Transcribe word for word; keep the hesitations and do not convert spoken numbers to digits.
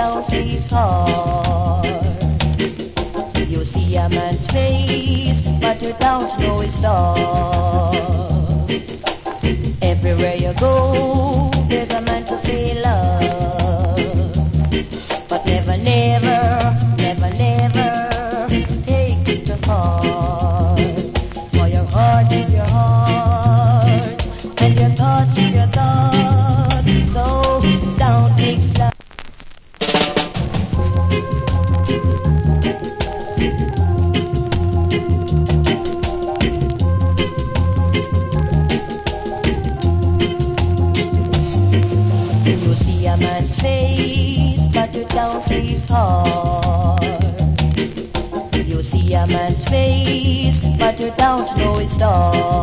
don't see his heart. You see a man's face, but you don't know his thoughts. Everywhere you go, there's a man to say love. But never, never, never, never take it to heart. For your heart is your heart, and your thoughts is your thoughts. So don't mix love. You see a man's face, but you don't see his heart. You see a man's face, but you don't know his thoughts.